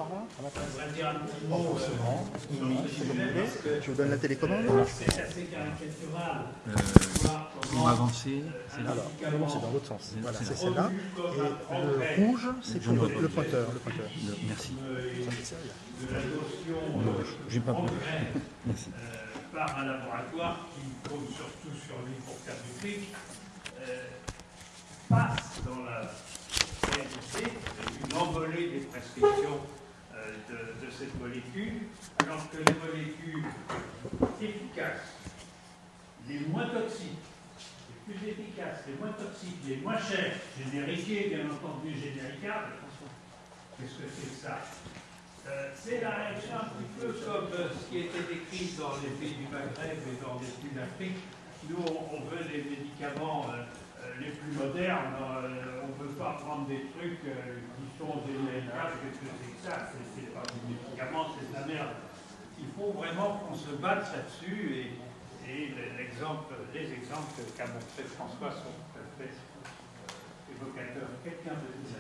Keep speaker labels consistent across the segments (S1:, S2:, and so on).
S1: par là, à ma place.
S2: On va dire un petit
S1: Pas
S2: mot
S1: forcément.
S2: sur
S1: Oui,
S2: le
S1: c'est comme vous
S2: sujet,
S1: voulez.
S2: parce que
S1: Je vous donne la télécommande.
S2: c'est assez caricatural.
S3: Pour avancer, c'est là.
S1: Alors, non, c'est dans l'autre sens. Voilà, c'est
S3: là.
S1: celle-là. Et le rouge, c'est pour le pointeur.
S3: Merci.
S1: Ça me sert, là.
S2: De la notion
S3: J'ai pas
S2: en
S3: besoin.
S2: grève
S3: Merci.
S2: par un laboratoire qui compte surtout sur lui pour faire du fric, passe dans la réalité une envolée des prescriptions de cette molécule, alors que les molécules efficaces, les moins toxiques, les plus efficaces, les moins toxiques, les moins chères, génériquées, bien entendu, généricables, qu'est-ce que c'est que ça? C'est la réaction un petit peu comme ce qui était décrit dans les pays du Maghreb et dans les pays d'Afrique. Nous, on veut des médicaments les plus modernes, on ne veut pas prendre des trucs qui sont génériques. Qu'est-ce que c'est que ça? C'est pas des médicaments, c'est de la merde. Il faut vraiment qu'on se batte là-dessus et les exemples qu'a montré François sont tout à fait évocateurs. Quelqu'un de vous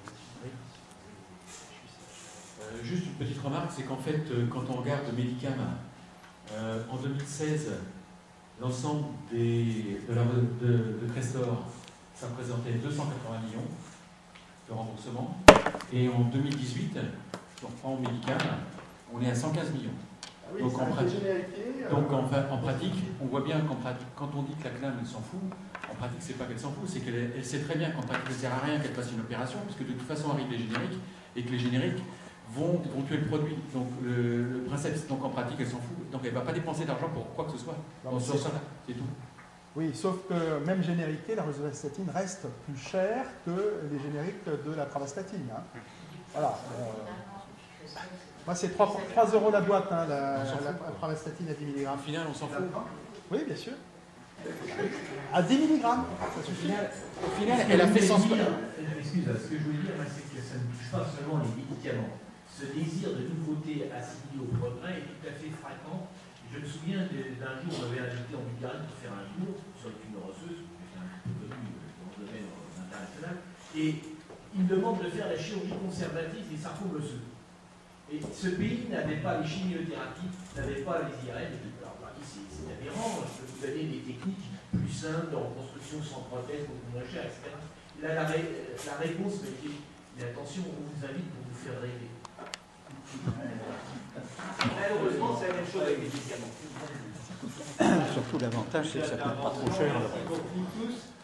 S4: Juste une petite remarque, c'est qu'en fait, quand on regarde Medicam, en 2016, l'ensemble de Crestor, ça représentait 280 millions de remboursement. Et en 2018, si on reprend Medicam, on est à 115 millions.
S1: Ah oui,
S4: Donc,
S1: en
S4: pratique, on voit bien qu'en pratique, quand on dit que la CNAM elle s'en fout, en pratique, c'est pas qu'elle s'en fout, c'est qu'elle sait très bien qu'en pratique, ça ne sert à rien qu'elle fasse une opération, parce que de toute façon arrivent les génériques, et que les génériques vont tuer le produit. Donc le principe, donc en pratique, elle s'en fout. Donc elle ne va pas dépenser d'argent pour quoi que ce soit. C'est tout.
S1: Oui, sauf que même génériquée, la rosuvastatine reste plus chère que les génériques de la pravastatine. Hein. Voilà. Moi, c'est 3 € la boîte, hein, la pravastatine à 10 mg.
S4: Au final, on s'en fout.
S1: Oui, bien sûr. À 10 mg, ça suffit.
S4: Au final, elle a fait 100.
S5: Excuse, ce que je voulais dire, c'est que ça ne touche pas seulement les médicaments. Ce désir de nouveauté assigné au progrès est tout à fait fréquent. Je me souviens d'un jour, on m'avait invité en Bulgarie pour faire un tour sur les tumeurs osseuses, qui est un peu connu dans le domaine international, et il me demande de faire la chirurgie conservative des sarcomes osseux. Et ce pays n'avait pas les chimiothérapies, n'avait pas les IRM. Alors, c'est aberrant, je peux vous donner des techniques plus simples de reconstruction sans prothèse, beaucoup moins chères, etc. Là, la réponse m'a été, mais attention, on vous invite pour vous faire rêver. Malheureusement, c'est la même chose avec les médicaments.
S3: Surtout l'avantage, c'est que ça ne coûte pas trop cher.
S2: Merci beaucoup tous.